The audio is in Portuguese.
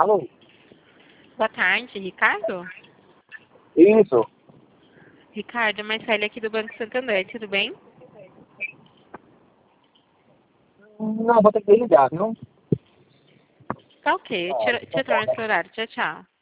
Alô? Boa tarde, Ricardo? Isso. Ricardo, Marcele aqui do Banco Santander, tudo bem? Não, vou ter que ligar, viu? Tá ok, eu te retorno esse horário. Tchau, tchau.